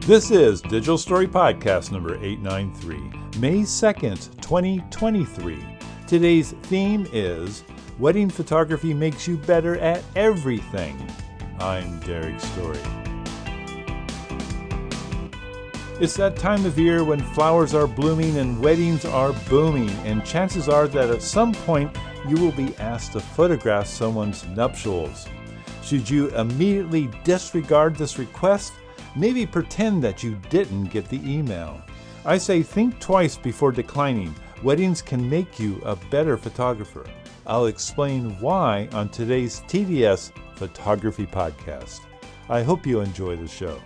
This is Digital Story Podcast number 893, May 2nd, 2023. Today's theme is Wedding Photography Makes You Better at Everything. I'm Derek Story. It's that time of year when flowers are blooming and weddings are booming, and chances are that at some point you will be asked to photograph someone's nuptials. Should you immediately disregard this request? Maybe pretend that you didn't get the email. I say think twice before declining. Weddings can make you a better photographer. I'll explain why on today's TDS Photography Podcast. I hope you enjoy the show.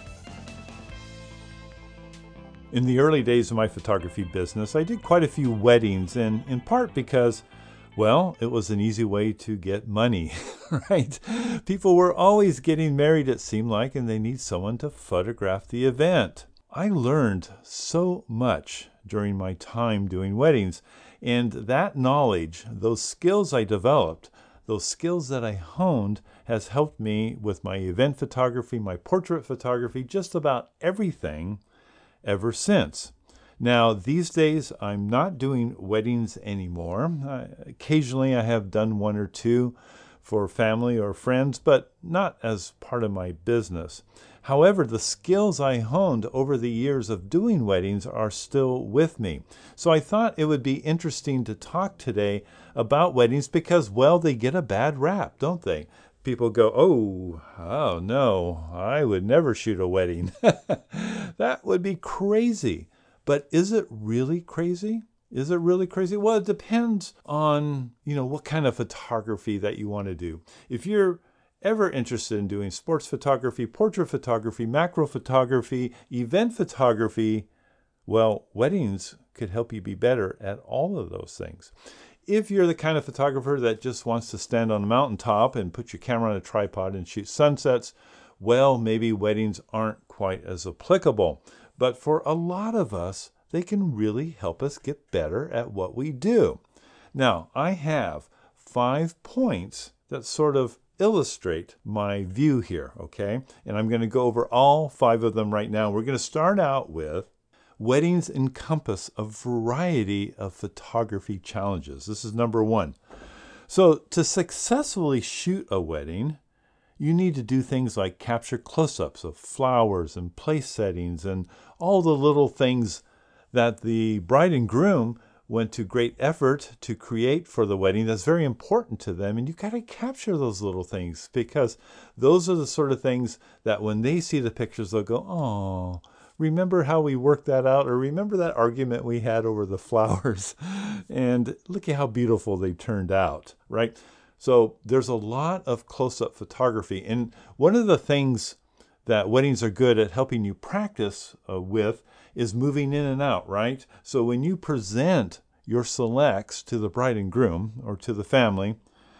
In the early days of my photography business, I did quite a few weddings, and in part because, well, it was an easy way to get money, right? People were always getting married, it seemed like, and they need someone to photograph the event. I learned so much during my time doing weddings, and that knowledge, those skills I developed, those skills that I honed, has helped me with my event photography, my portrait photography, just about everything ever since. Now, these days, I'm not doing weddings anymore. Occasionally, I have done one or two for family or friends, but not as part of my business. However, the skills I honed over the years of doing weddings are still with me. So I thought it would be interesting to talk today about weddings because, well, they get a bad rap, don't they? People go, oh no, I would never shoot a wedding. That would be crazy. But is it really crazy? Is it really crazy? Well, it depends on, what kind of photography that you want to do. If you're ever interested in doing sports photography, portrait photography, macro photography, event photography, well, weddings could help you be better at all of those things. If you're the kind of photographer that just wants to stand on a mountaintop and put your camera on a tripod and shoot sunsets, well, maybe weddings aren't quite as applicable. But for a lot of us, they can really help us get better at what we do. Now, I have 5 points that sort of illustrate my view here, okay? And I'm going to go over all 5 of them right now. We're going to start out with weddings encompass a variety of photography challenges. This is number 1. So to successfully shoot a wedding, you need to do things like capture close-ups of flowers and place settings and all the little things that the bride and groom went to great effort to create for the wedding. That's very important to them, and you got to capture those little things because those are the sort of things that when they see the pictures, they'll go, oh, remember how we worked that out, or remember that argument we had over the flowers, and look at how beautiful they turned out, right? So there's a lot of close-up photography. And one of the things that weddings are good at helping you practice with is moving in and out, right? So when you present your selects to the bride and groom or to the family,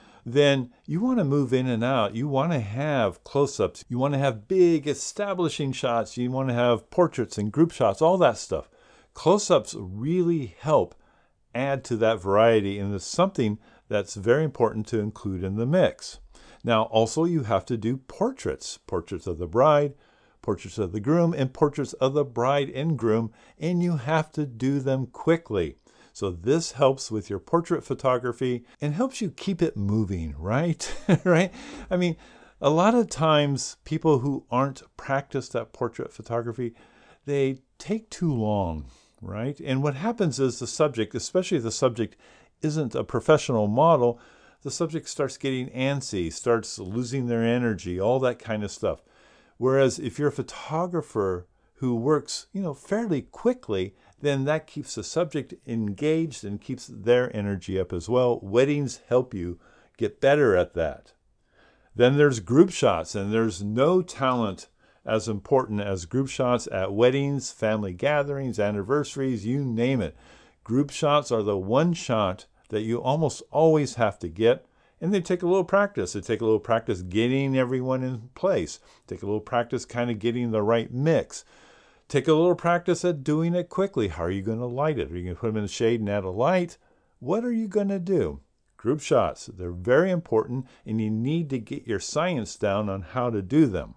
then you want to move in and out. You want to have close-ups. You want to have big establishing shots. You want to have portraits and group shots, all that stuff. Close-ups really help add to that variety, and it's something that's very important to include in the mix. Now, also, you have to do portraits of the bride, portraits of the groom, and portraits of the bride and groom, and you have to do them quickly. So this helps with your portrait photography and helps you keep it moving, right? Right? I mean, a lot of times people who aren't practiced at portrait photography, they take too long, right? And what happens is the subject, especially if the subject isn't a professional model, the subject starts getting antsy, starts losing their energy, all that kind of stuff. Whereas if you're a photographer who works, fairly quickly, then that keeps the subject engaged and keeps their energy up as well. Weddings help you get better at that. Then there's group shots, and there's no talent as important as group shots at weddings, family gatherings, anniversaries, you name it. Group shots are the one shot that you almost always have to get, and they take a little practice. They take a little practice getting everyone in place. Take a little practice kind of getting the right mix. Take a little practice at doing it quickly. How are you going to light it? Are you going to put them in the shade and add a light? What are you going to do? Group shots, they're very important, and you need to get your science down on how to do them.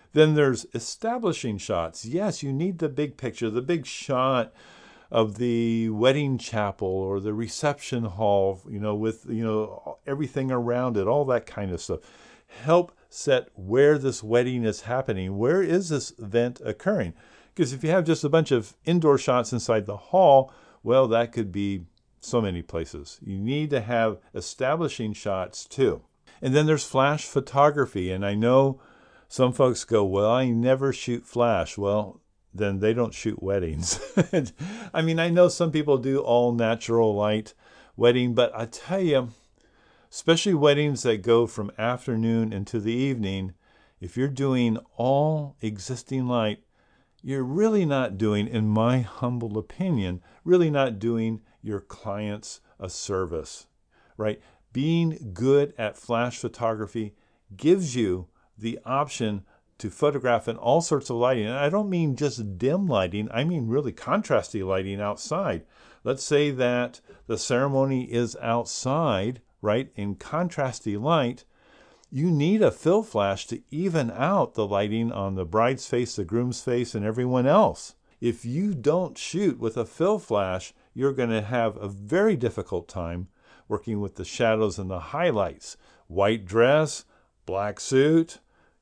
Then there's establishing shots. Yes, you need the big picture, the big shot of the wedding chapel or the reception hall, with, everything around it, all that kind of stuff. Help set where this wedding is happening. Where is this event occurring? Because if you have just a bunch of indoor shots inside the hall, well, that could be so many places. You need to have establishing shots too. And then there's flash photography. And I know some folks go, well, I never shoot flash. Well, then they don't shoot weddings. I mean, I know some people do all natural light wedding, but I tell you, especially weddings that go from afternoon into the evening, if you're doing all existing light, you're really not doing, in my humble opinion, really not doing your clients a service, right? Being good at flash photography gives you the option to photograph in all sorts of lighting. And I don't mean just dim lighting, I mean really contrasty lighting outside. Let's say that the ceremony is outside, right, in contrasty light. You need a fill flash to even out the lighting on the bride's face, the groom's face, and everyone else. If you don't shoot with a fill flash, you're going to have a very difficult time working with the shadows and the highlights. White dress, black suit,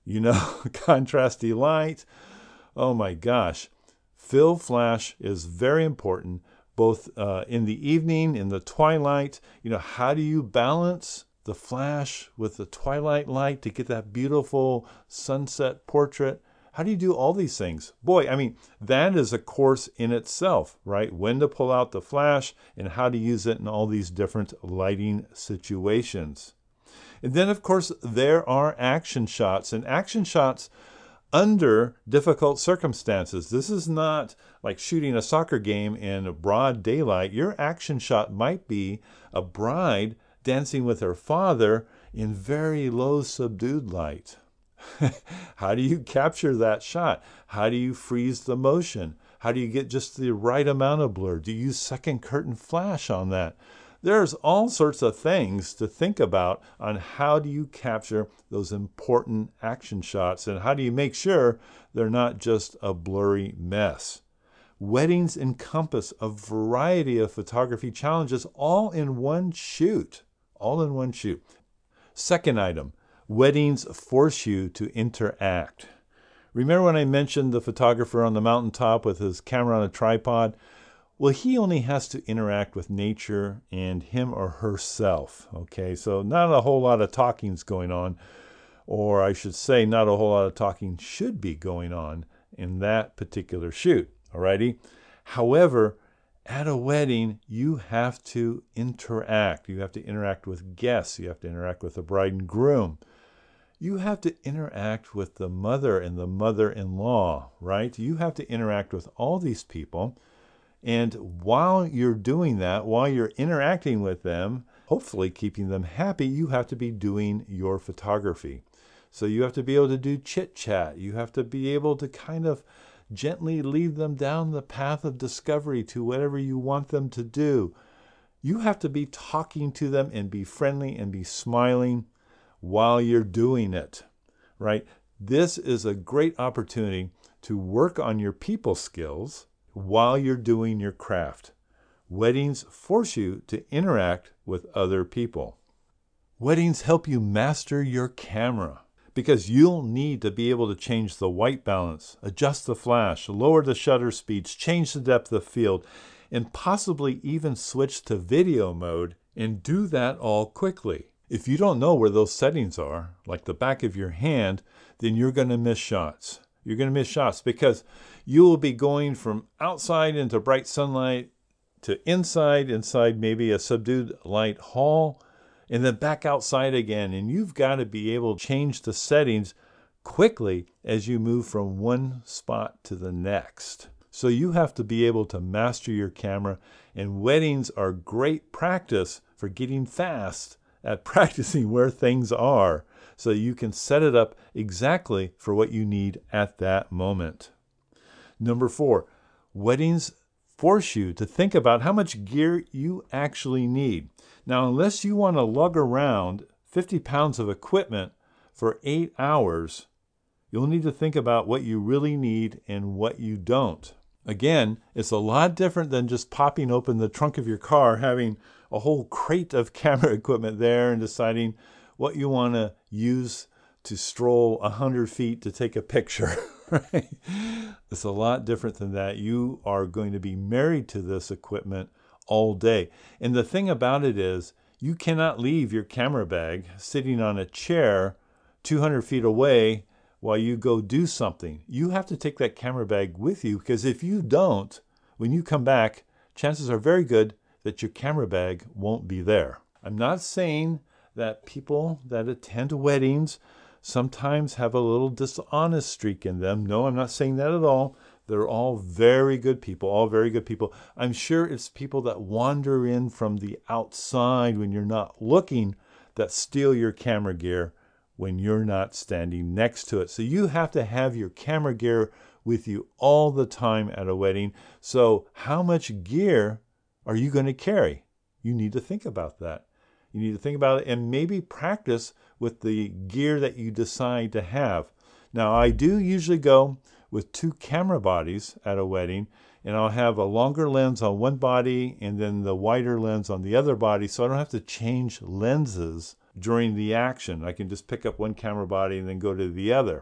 contrasty light. Oh my gosh. Fill flash is very important, both in the evening, in the twilight. How do you balance the flash with the twilight light to get that beautiful sunset portrait? How do you do all these things? Boy, I mean, that is a course in itself, right? When to pull out the flash and how to use it in all these different lighting situations. And then, of course, there are action shots, and action shots under difficult circumstances. This is not like shooting a soccer game in broad daylight. Your action shot might be a bride dancing with her father in very low, subdued light. How do you capture that shot? How do you freeze the motion? How do you get just the right amount of blur? Do you use second curtain flash on that? There's all sorts of things to think about on how do you capture those important action shots and how do you make sure they're not just a blurry mess. Weddings encompass a variety of photography challenges all in one shoot. All in one shoot. Second item, weddings force you to interact. Remember when I mentioned the photographer on the mountaintop with his camera on a tripod? Well, he only has to interact with nature and him or herself, okay? So not a whole lot of talking's going on, or I should say not a whole lot of talking should be going on in that particular shoot, alrighty? However, at a wedding, you have to interact. You have to interact with guests. You have to interact with the bride and groom. You have to interact with the mother and the mother-in-law, right? You have to interact with all these people. And while you're doing that, while you're interacting with them, hopefully keeping them happy, you have to be doing your photography. So you have to be able to do chit-chat. You have to be able to kind of gently lead them down the path of discovery to whatever you want them to do. You have to be talking to them and be friendly and be smiling while you're doing it, right? This is a great opportunity to work on your people skills while you're doing your craft. Weddings force you to interact with other people. Weddings help you master your camera because you'll need to be able to change the white balance, adjust the flash, lower the shutter speeds, change the depth of field, and possibly even switch to video mode and do that all quickly. If you don't know where those settings are, like the back of your hand, then you're going to miss shots. You're going to miss shots because you will be going from outside into bright sunlight to inside maybe a subdued light hall, and then back outside again. And you've got to be able to change the settings quickly as you move from one spot to the next. So you have to be able to master your camera, and weddings are great practice for getting fast at practicing where things are so you can set it up exactly for what you need at that moment. Number 4, weddings force you to think about how much gear you actually need. Now, unless you want to lug around 50 pounds of equipment for 8 hours, You'll need to think about what you really need and what you don't. Again, it's a lot different than just popping open the trunk of your car, having a whole crate of camera equipment there and deciding what you want to use to stroll 100 feet to take a picture, right? It's a lot different than that. You are going to be married to this equipment all day. And the thing about it is, you cannot leave your camera bag sitting on a chair 200 feet away while you go do something. You have to take that camera bag with you, because if you don't, when you come back, chances are very good that your camera bag won't be there. I'm not saying that people that attend weddings sometimes have a little dishonest streak in them. No, I'm not saying that at all. They're all very good people, all very good people. I'm sure it's people that wander in from the outside when you're not looking that steal your camera gear when you're not standing next to it. So you have to have your camera gear with you all the time at a wedding. So how much gear are you going to carry? You need to think about that. You need to think about it and maybe practice with the gear that you decide to have. Now, I do usually go with 2 camera bodies at a wedding, and I'll have a longer lens on one body and then the wider lens on the other body, so I don't have to change lenses during the action. I can just pick up one camera body and then go to the other.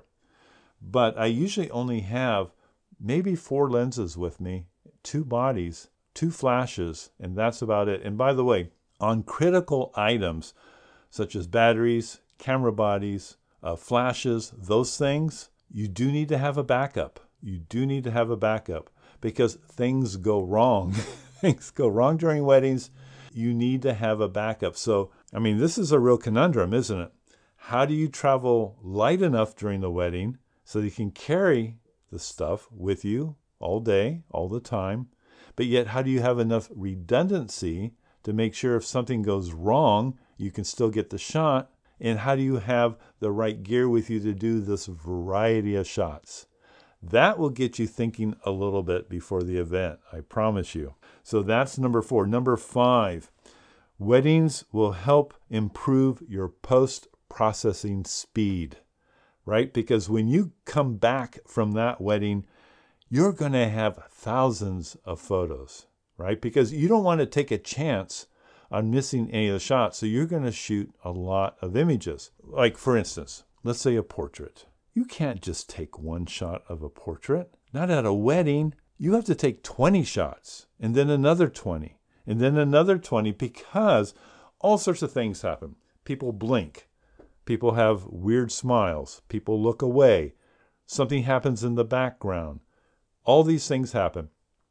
But I usually only have maybe 4 lenses with me, 2 bodies, 2 flashes, and that's about it. And by the way, on critical items such as batteries, camera bodies, flashes, those things, you do need to have a backup. You do need to have a backup because things go wrong. Things go wrong during weddings. You need to have a backup. So, I mean, this is a real conundrum, isn't it? How do you travel light enough during the wedding so that you can carry the stuff with you all day, all the time, but yet how do you have enough redundancy to make sure if something goes wrong, you can still get the shot? And how do you have the right gear with you to do this variety of shots? That will get you thinking a little bit before the event, I promise you. So that's number 4. Number 5, weddings will help improve your post-processing speed, right? Because when you come back from that wedding, you're going to have thousands of photos, right? Because you don't want to take a chance on missing any of the shots. So you're going to shoot a lot of images. Like, for instance, let's say a portrait. You can't just take one shot of a portrait. Not at a wedding. You have to take 20 shots and then another 20 and then another 20 because all sorts of things happen. People blink. People have weird smiles. People look away. Something happens in the background. All these things happen.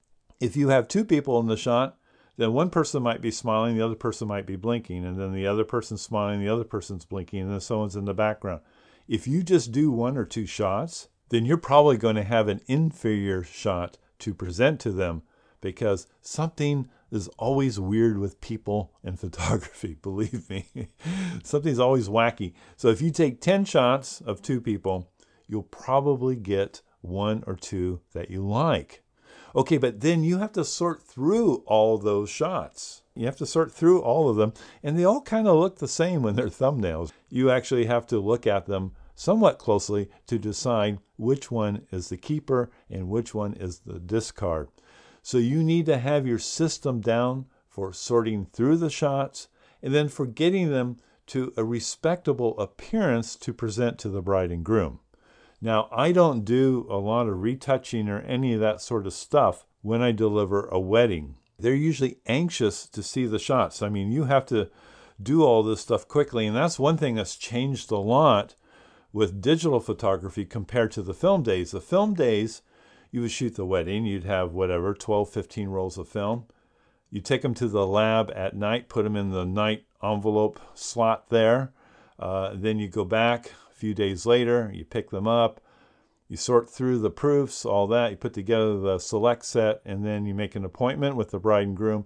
If you have 2 people in the shot, then one person might be smiling, the other person might be blinking, and then the other person's smiling, the other person's blinking, and then someone's in the background. If you just do 1 or 2 shots, then you're probably going to have an inferior shot to present to them because something is always weird with people in photography, believe me. Something's always wacky. So if you take 10 shots of 2 people, you'll probably get 1 or 2 that you like. Okay, but then you have to sort through all those shots. You have to sort through all of them, and they all kind of look the same when they're thumbnails. You actually have to look at them somewhat closely to decide which one is the keeper and which one is the discard. So you need to have your system down for sorting through the shots and then for getting them to a respectable appearance to present to the bride and groom. Now, I don't do a lot of retouching or any of that sort of stuff when I deliver a wedding. They're usually anxious to see the shots. I mean, you have to do all this stuff quickly, and that's one thing that's changed a lot with digital photography compared to the film days. The film days, you would shoot the wedding. You'd have, 12, 15 rolls of film. You take them to the lab at night, put them in the night envelope slot there. Then you go back a few days later, you pick them up, you sort through the proofs, all that, you put together the select set, and then you make an appointment with the bride and groom.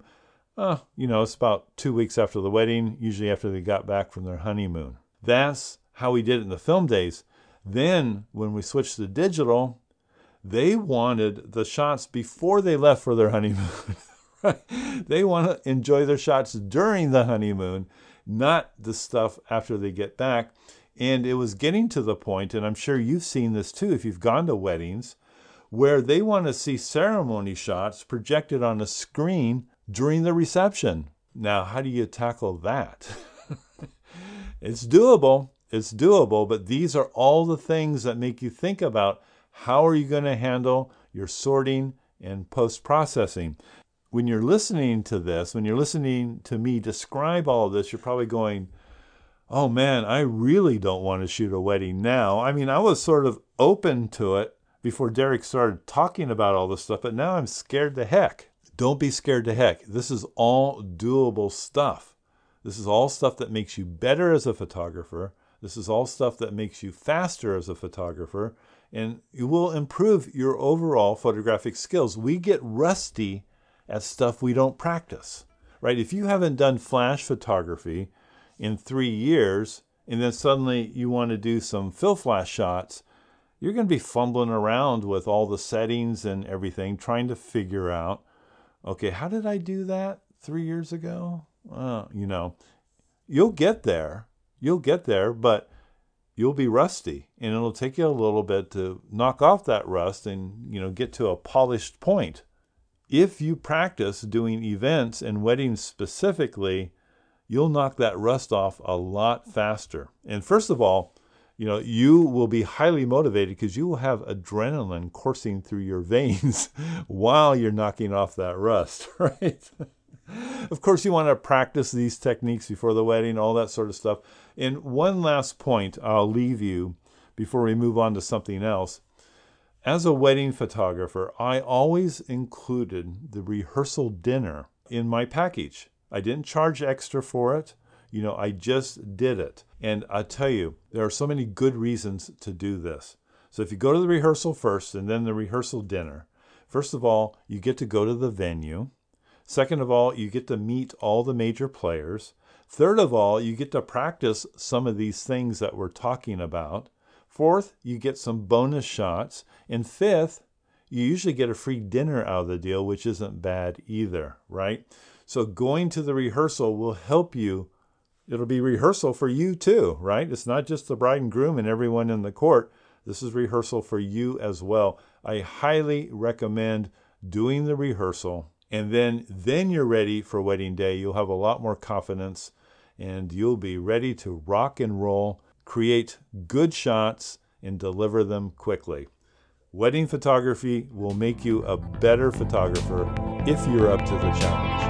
It's about 2 weeks after the wedding, usually after they got back from their honeymoon. That's how we did it in the film days. Then when we switched to digital, they wanted the shots before they left for their honeymoon. Right? They want to enjoy their shots during the honeymoon, not the stuff after they get back. And it was getting to the point, and I'm sure you've seen this too if you've gone to weddings, where they want to see ceremony shots projected on a screen during the reception. Now, how do you tackle that? It's doable. It's doable, but these are all the things that make you think about how are you going to handle your sorting and post-processing. When you're listening to this, when you're listening to me describe all of this, you're probably going, oh man, I really don't want to shoot a wedding now. I mean, I was sort of open to it before Derek started talking about all this stuff, but now I'm scared to heck. Don't be scared to heck. This is all doable stuff. This is all stuff that makes you better as a photographer. This is all stuff that makes you faster as a photographer, and it will improve your overall photographic skills. We get rusty at stuff we don't practice, right? If you haven't done flash photography in 3 years, and then suddenly you want to do some fill flash shots, you're going to be fumbling around with all the settings and everything, trying to figure out, okay, how did I do that 3 years ago? You'll get there. You'll get there, but you'll be rusty, and it'll take you a little bit to knock off that rust and, get to a polished point. If you practice doing events and weddings specifically, you'll knock that rust off a lot faster. And first of all, you will be highly motivated because you will have adrenaline coursing through your veins while you're knocking off that rust, right? Of course, you want to practice these techniques before the wedding, all that sort of stuff. And one last point I'll leave you before we move on to something else. As a wedding photographer, I always included the rehearsal dinner in my package. I didn't charge extra for it. I just did it. And I tell you, there are so many good reasons to do this. So if you go to the rehearsal first and then the rehearsal dinner, first of all, you get to go to the venue. Second of all, you get to meet all the major players. Third of all, you get to practice some of these things that we're talking about. Fourth, you get some bonus shots. And fifth, you usually get a free dinner out of the deal, which isn't bad either, right? So going to the rehearsal will help you. It'll be rehearsal for you too, right? It's not just the bride and groom and everyone in the court. This is rehearsal for you as well. I highly recommend doing the rehearsal. And then you're ready for wedding day. You'll have a lot more confidence and you'll be ready to rock and roll, create good shots, and deliver them quickly. Wedding photography will make you a better photographer if you're up to the challenge.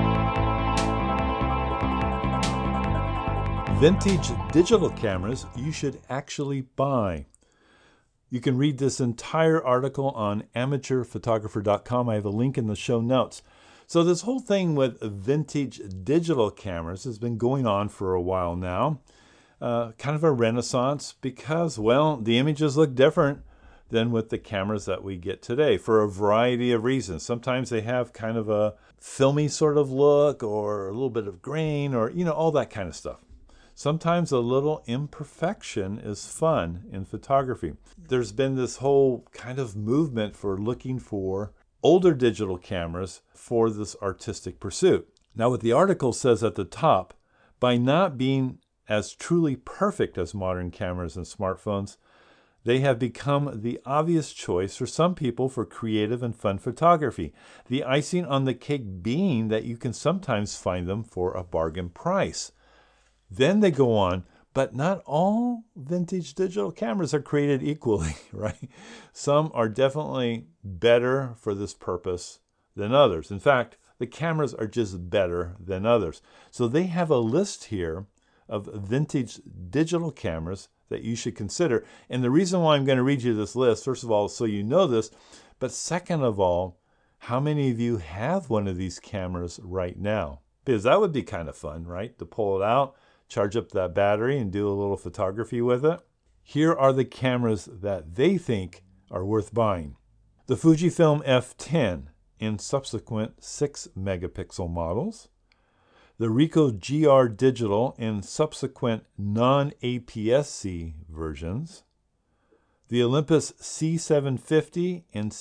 Vintage digital cameras you should actually buy. You can read this entire article on amateurphotographer.com. I have a link in the show notes. So this whole thing with vintage digital cameras has been going on for a while now. Kind of a renaissance because, the images look different than with the cameras that we get today for a variety of reasons. Sometimes they have kind of a filmy sort of look or a little bit of grain or, all that kind of stuff. Sometimes a little imperfection is fun in photography. There's been this whole kind of movement for looking for older digital cameras for this artistic pursuit. Now, what the article says at the top, by not being as truly perfect as modern cameras and smartphones, they have become the obvious choice for some people for creative and fun photography. The icing on the cake being that you can sometimes find them for a bargain price. Then they go on, but not all vintage digital cameras are created equally, right? Some are definitely better for this purpose than others. In fact, the cameras are just better than others. So they have a list here of vintage digital cameras that you should consider. And the reason why I'm going to read you this list, first of all, so you know this, but second of all, how many of you have one of these cameras right now? Because that would be kind of fun, right? To pull it out, charge up that battery and do a little photography with it. Here are the cameras that they think are worth buying. The Fujifilm F10 in subsequent 6 megapixel models. The Ricoh GR Digital in subsequent non-APS-C versions. The Olympus C750 and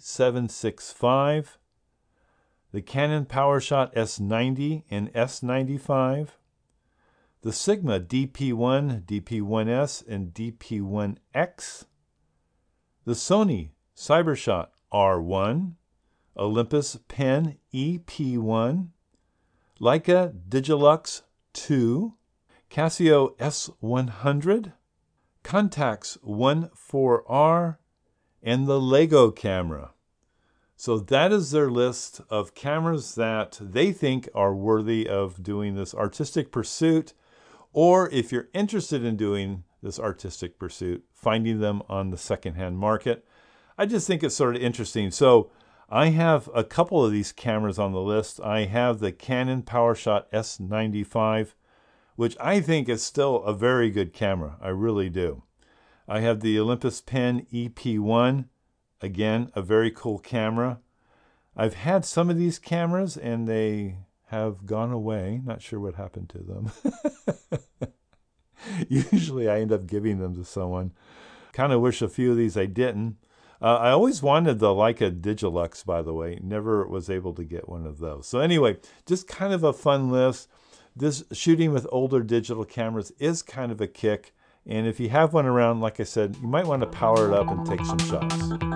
C765. The Canon PowerShot S90 and S95. the Sigma DP1, DP1S, and DP1X, the Sony CyberShot R1, Olympus Pen EP1, Leica Digilux 2, Casio S100, Contax One4R, and the Lego camera. So that is their list of cameras that they think are worthy of doing this artistic pursuit, or if you're interested in doing this artistic pursuit, finding them on the secondhand market. I just think it's sort of interesting. So I have a couple of these cameras on the list. I have the Canon PowerShot S95, which I think is still a very good camera. I really do. I have the Olympus Pen EP1, again, a very cool camera. I've had some of these cameras and they have gone away. Not sure what happened to them. Usually I end up giving them to someone. Kind of wish a few of these I didn't. I always wanted the Leica Digilux, by the way. Never was able to get one of those. So anyway, just kind of a fun list. This shooting with older digital cameras is kind of a kick. And if you have one around, like I said, you might want to power it up and take some shots.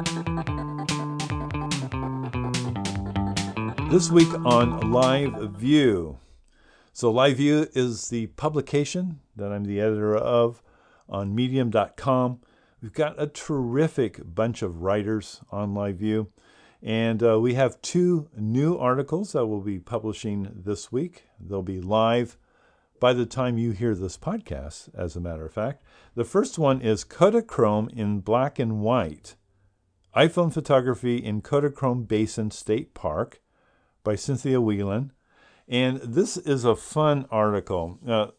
This week on Live View. So Live View is the publication that I'm the editor of on medium.com. We've got a terrific bunch of writers on Live View. And we have 2 new articles that we'll be publishing this week. They'll be live by the time you hear this podcast, as a matter of fact. The first one is Kodachrome in black and white, iPhone photography in Kodachrome Basin State Park by Cynthia Whelan. And this is a fun article.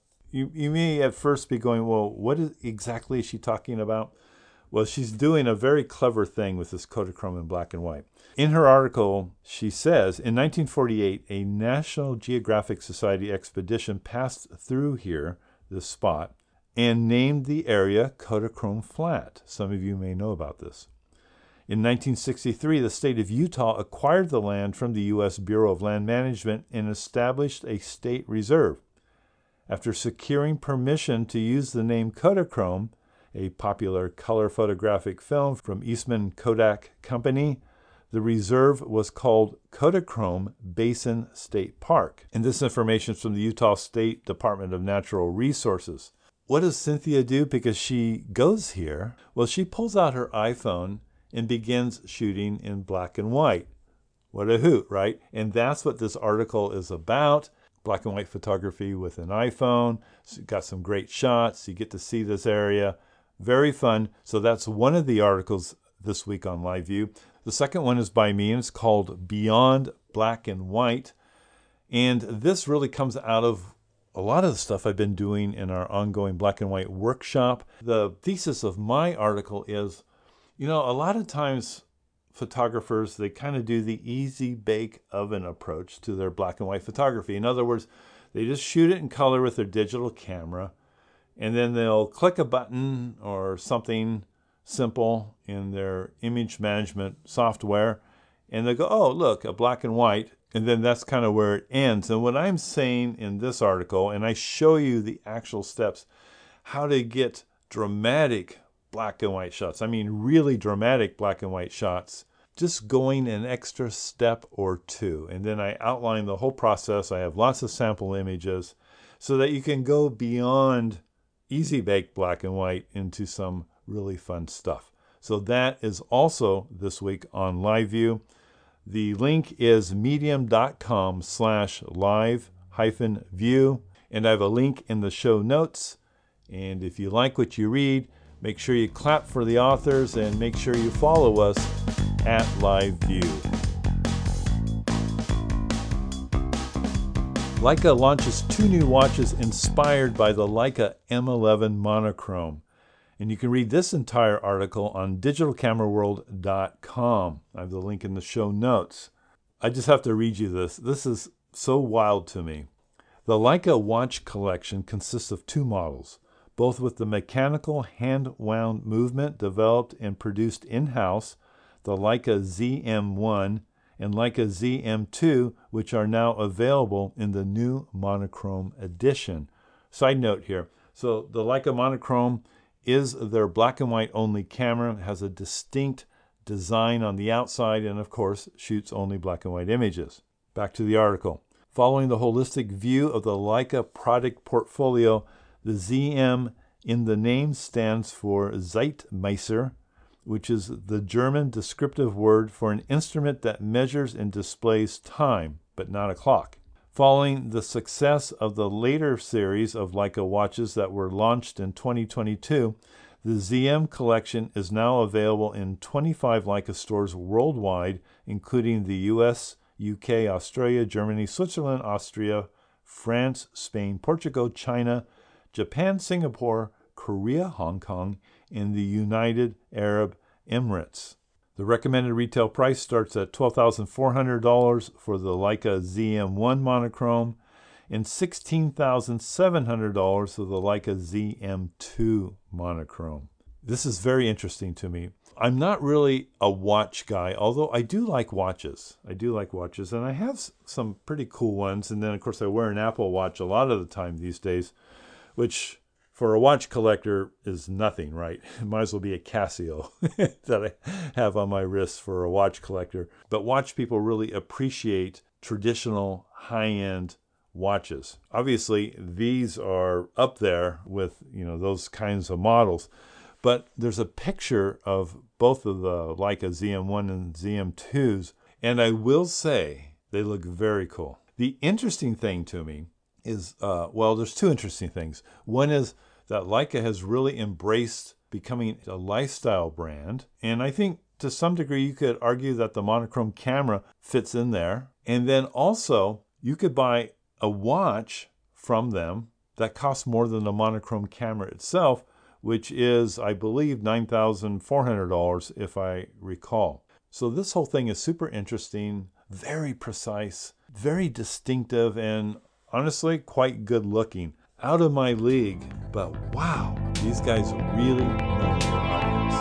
You may at first be going, well, what exactly is she talking about? Well, she's doing a very clever thing with this Kodachrome in black and white. In her article, she says, in 1948, a National Geographic Society expedition passed through here, this spot, and named the area Kodachrome Flat. Some of you may know about this. In 1963, the state of Utah acquired the land from the U.S. Bureau of Land Management and established a state reserve. After securing permission to use the name Kodachrome, a popular color photographic film from Eastman Kodak Company, the reserve was called Kodachrome Basin State Park. And this information is from the Utah State Department of Natural Resources. What does Cynthia do? Because she goes here. Well, she pulls out her iPhone and begins shooting in black and white. What a hoot, right? And that's what this article is about. Black and white photography with an iPhone. So got some great shots. You get to see this area. Very fun. So that's one of the articles this week on Live View. The second one is by me, and it's called Beyond Black and White. And this really comes out of a lot of the stuff I've been doing in our ongoing black and white workshop. The thesis of my article is, a lot of times photographers, they kind of do the easy bake oven approach to their black and white photography. In other words, they just shoot it in color with their digital camera, and then they'll click a button or something simple in their image management software, and they go, oh, look, a black and white, and then that's kind of where it ends. And what I'm saying in this article, and I show you the actual steps, how to get dramatic black and white shots. I mean, really dramatic black and white shots, just going an extra step or two. And then I outline the whole process. I have lots of sample images so that you can go beyond easy bake black and white into some really fun stuff. So that is also this week on Live View. The link is medium.com/live-view. And I have a link in the show notes. And if you like what you read, make sure you clap for the authors and make sure you follow us at Live View. Leica launches 2 new watches inspired by the Leica M11 monochrome. And you can read this entire article on digitalcameraworld.com. I have the link in the show notes. I just have to read you this. This is so wild to me. The Leica watch collection consists of 2 models, both with the mechanical hand-wound movement developed and produced in-house, the Leica ZM1 and Leica ZM2, which are now available in the new monochrome edition. Side note here. So the Leica monochrome is their black and white only camera. It has a distinct design on the outside and, of course, shoots only black and white images. Back to the article. Following the holistic view of the Leica product portfolio, the ZM in the name stands for Zeitmesser, which is the German descriptive word for an instrument that measures and displays time, but not a clock. Following the success of the later series of Leica watches that were launched in 2022, the ZM collection is now available in 25 Leica stores worldwide, including the US, UK, Australia, Germany, Switzerland, Austria, France, Spain, Portugal, China, Japan, Singapore, Korea, Hong Kong, and the United Arab Emirates. The recommended retail price starts at $12,400 for the Leica ZM1 monochrome and $16,700 for the Leica ZM2 monochrome. This is very interesting to me. I'm not really a watch guy, although I do like watches. And I have some pretty cool ones. And then, of course, I wear an Apple Watch a lot of the time these days, which for a watch collector is nothing, right? It might as well be a Casio that I have on my wrist for a watch collector. But watch people really appreciate traditional high-end watches. Obviously, these are up there with, those kinds of models. But there's a picture of both of the Leica ZM1 and ZM2s, and I will say they look very cool. The interesting thing to me is, there's two interesting things. One is that Leica has really embraced becoming a lifestyle brand, and I think to some degree you could argue that the monochrome camera fits in there. And then also, you could buy a watch from them that costs more than the monochrome camera itself, which is, I believe, $9,400 if I recall. So this whole thing is super interesting, very precise, very distinctive, and honestly, quite good looking. Out of my league, but wow, these guys really know their audience.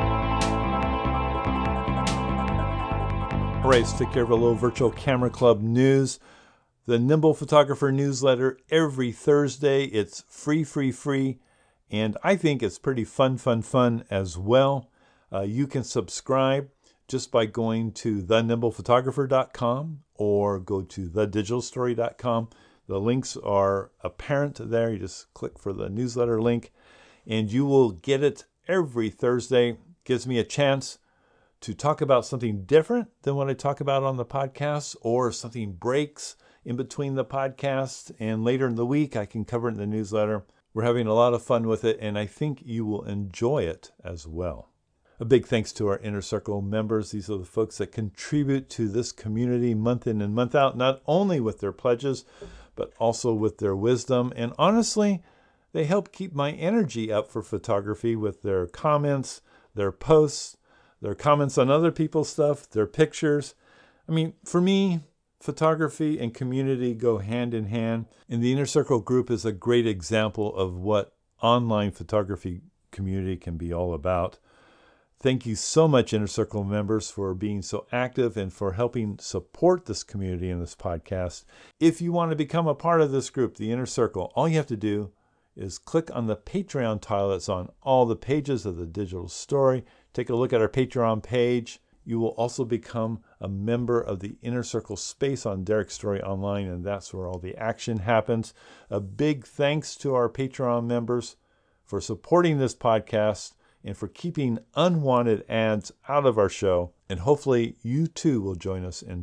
All right, let's take care of a little Virtual Camera Club news. The Nimble Photographer newsletter every Thursday. It's free. And I think it's pretty fun as well. You can subscribe just by going to thenimblephotographer.com or go to thedigitalstory.com. The links are apparent there. You just click for the newsletter link, and you will get it every Thursday. Gives me a chance to talk about something different than what I talk about on the podcast, or something breaks in between the podcast, and later in the week I can cover it in the newsletter. We're having a lot of fun with it, and I think you will enjoy it as well. A big thanks to our Inner Circle members. These are the folks that contribute to this community month in and month out, not only with their pledges, but also with their wisdom. And honestly, they help keep my energy up for photography with their comments, their posts, their comments on other people's stuff, their pictures. I mean, for me, photography and community go hand in hand, and the Inner Circle group is a great example of what online photography community can be all about. Thank you so much, Inner Circle members, for being so active and for helping support this community and this podcast. If you want to become a part of this group, the Inner Circle, all you have to do is click on the Patreon tile that's on all the pages of the Digital Story. Take a look at our Patreon page. You will also become a member of the Inner Circle space on Derek Story Online, and that's where all the action happens. A big thanks to our Patreon members for supporting this podcast and for keeping unwanted ads out of our show. And hopefully you too will join us in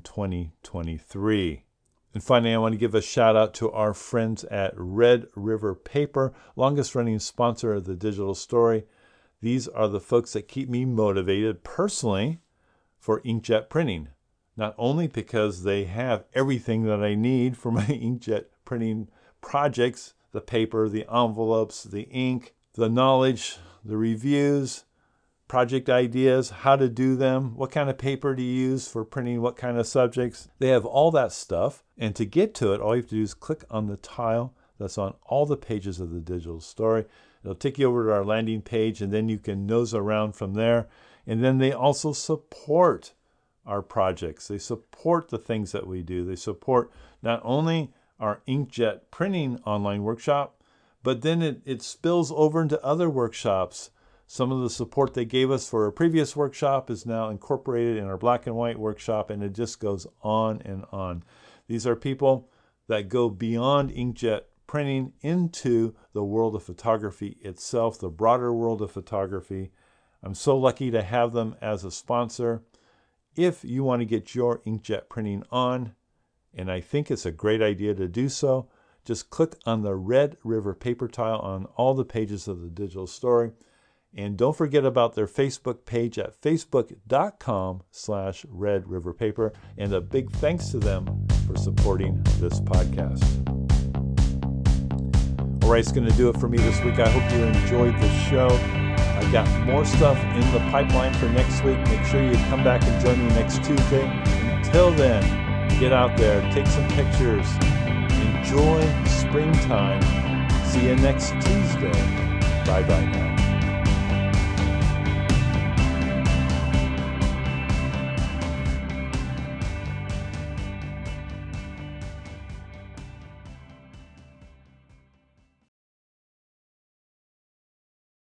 2023. And finally, I want to give a shout out to our friends at Red River Paper, longest running sponsor of the Digital Story. These are the folks that keep me motivated personally for inkjet printing. Not only because they have everything that I need for my inkjet printing projects, the paper, the envelopes, the ink, the knowledge, the reviews, project ideas, how to do them, what kind of paper to use for printing what kind of subjects. They have all that stuff. And to get to it, all you have to do is click on the tile that's on all the pages of the Digital Story. It'll take you over to our landing page, and then you can nose around from there. And then they also support our projects. They support the things that we do. They support not only our inkjet printing online workshop, but then it spills over into other workshops. Some of the support they gave us for a previous workshop is now incorporated in our black and white workshop, and it just goes on and on. These are people that go beyond inkjet printing into the world of photography itself, the broader world of photography. I'm so lucky to have them as a sponsor. If you want to get your inkjet printing on, and I think it's a great idea to do so, just click on the Red River paper tile on all the pages of the digital story. And don't forget about their Facebook page at facebook.com/Red River Paper. And a big thanks to them for supporting this podcast. All right, it's going to do it for me this week. I hope you enjoyed the show. I've got more stuff in the pipeline for next week. Make sure you come back and join me next Tuesday. Until then, get out there, take some pictures, enjoy springtime. See you next Tuesday. Bye-bye now.